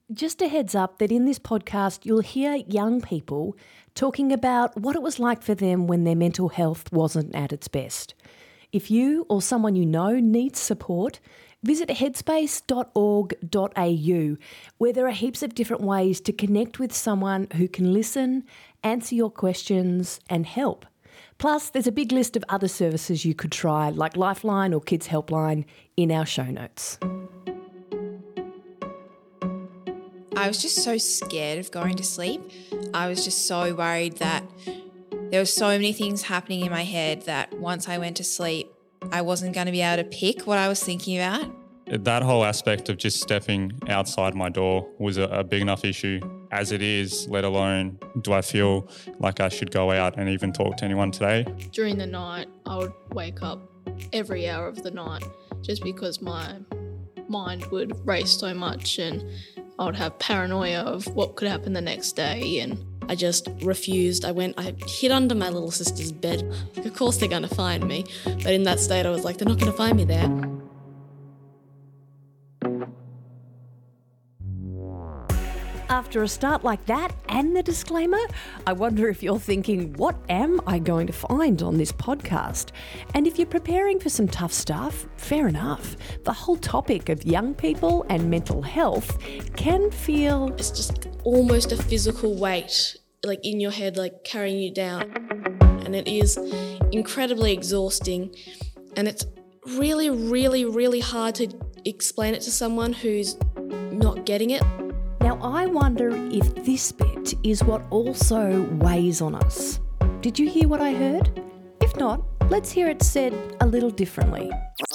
Just a heads up that in this podcast you'll hear young people talking about what it was like for them when their mental health wasn't at its best. If you or someone you know needs support, visit headspace.org.au, where there are heaps of different ways to connect with someone who can listen, answer your questions and help. Plus, there's a big list of other services you could try, like Lifeline or Kids Helpline, in our show notes. I was just so scared of going to sleep. I was just so worried that there were so many things happening in my head that once I went to sleep, I wasn't going to be able to pick what I was thinking about. That whole aspect of just stepping outside my door was a big enough issue as it is, let alone do I feel like I should go out and even talk to anyone today. During the night, I would wake up every hour of the night just because my mind would race so much and I would have paranoia of what could happen the next day, and I just refused. I hid under my little sister's bed. Like, of course they're going to find me. But in that state, I was like, they're not going to find me there. After a start like that and the disclaimer, I wonder if you're thinking, what am I going to find on this podcast? And if you're preparing for some tough stuff, fair enough. The whole topic of young people and mental health can feel... It's just almost a physical weight, like in your head, like carrying you down. And it is incredibly exhausting. And it's really, really, really hard to explain it to someone who's not getting it. Now, I wonder if this bit is what also weighs on us. Did you hear what I heard? If not, let's hear it said a little differently.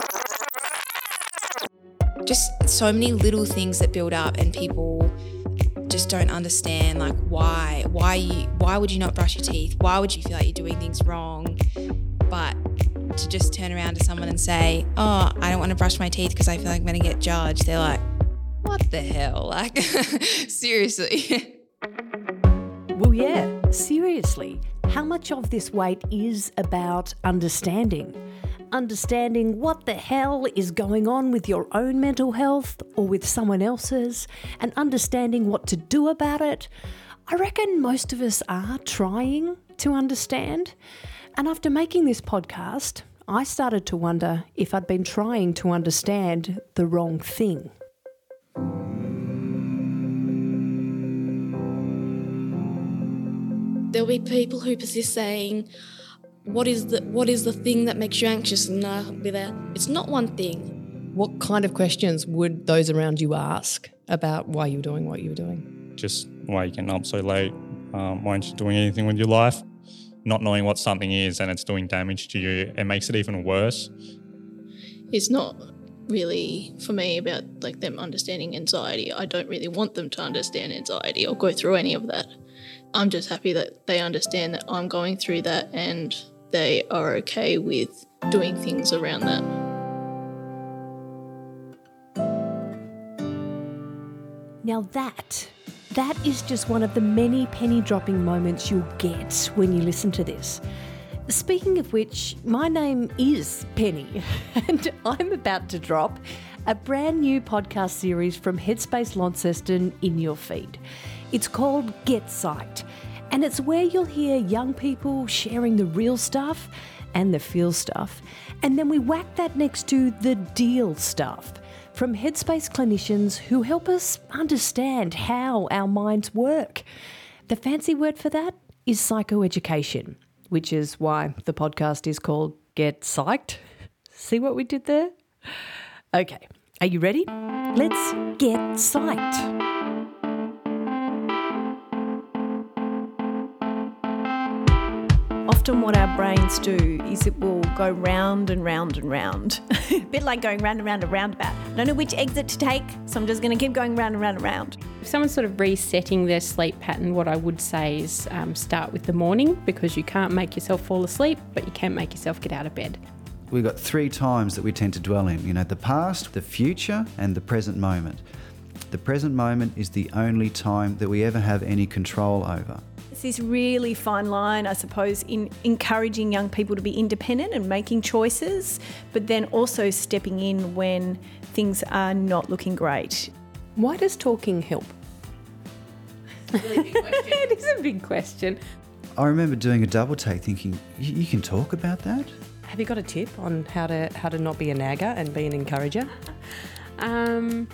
Just so many little things that build up and people just don't understand, like why would you not brush your teeth? Why would you feel like you're doing things wrong? But to just turn around to someone and say, oh, I don't want to brush my teeth because I feel like I'm going to get judged. They're like, what the hell? Like, seriously. Well, yeah, seriously. How much of this weight is about understanding? Understanding what the hell is going on with your own mental health or with someone else's, and understanding what to do about it. I reckon most of us are trying to understand. And after making this podcast, I started to wonder if I'd been trying to understand the wrong thing. There'll be people who persist saying, what is the thing that makes you anxious? And I'll be there, it's not one thing. What kind of questions would those around you ask about why you were doing what you were doing? Just why you getting up so late, why aren't you doing anything with your life? Not knowing what something is and it's doing damage to you, it makes it even worse. it's not really for me about like them understanding anxiety. I don't really want them to understand anxiety or go through any of that. I'm just happy that they understand that I'm going through that and they are okay with doing things around that. Now that is just one of the many penny-dropping moments you'll get when you listen to this. Speaking of which, my name is Penny, and I'm about to drop a brand new podcast series from Headspace Launceston in your feed. It's called Get Psyched, and it's where you'll hear young people sharing the real stuff and the feel stuff, and then we whack that next to the deal stuff from Headspace clinicians who help us understand how our minds work. The fancy word for that is psychoeducation, which is why the podcast is called Get Psyched. See what we did there? Okay, are you ready? Let's get psyched. Often what our brains do is it will go round and round and round. A bit like going round and round and roundabout. I don't know which exit to take, so I'm just going to keep going round and round and round. If someone's sort of resetting their sleep pattern, what I would say is start with the morning, because you can't make yourself fall asleep, but you can make yourself get out of bed. We've got 3 times that we tend to dwell in, the past, the future and the present moment. The present moment is the only time that we ever have any control over. It's this really fine line, I suppose, in encouraging young people to be independent and making choices, but then also stepping in when things are not looking great. Why does talking help? It is a big question. I remember doing a double take thinking, you can talk about that? Have you got a tip on how to not be a nagger and be an encourager? And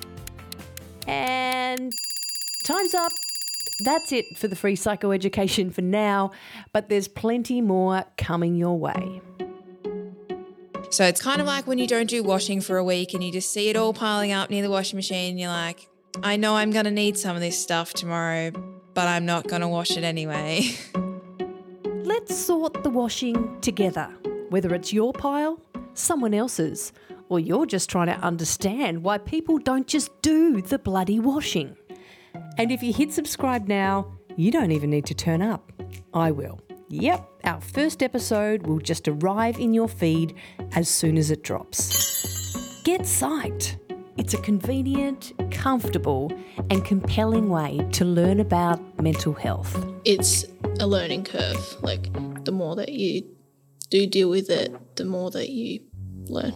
time's up. That's it for the free psychoeducation for now, but there's plenty more coming your way. So it's kind of like when you don't do washing for a week and you just see it all piling up near the washing machine and you're like, I know I'm going to need some of this stuff tomorrow, but I'm not going to wash it anyway. Let's sort the washing together, whether it's your pile, someone else's, or you're just trying to understand why people don't just do the bloody washing. And if you hit subscribe now, you don't even need to turn up. I will. Yep, our first episode will just arrive in your feed as soon as it drops. Get psyched. It's a convenient, comfortable, and compelling way to learn about mental health. It's a learning curve. Like, the more that you do deal with it, the more that you learn.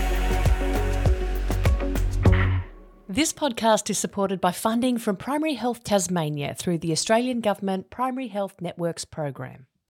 This podcast is supported by funding from Primary Health Tasmania through the Australian Government Primary Health Networks program.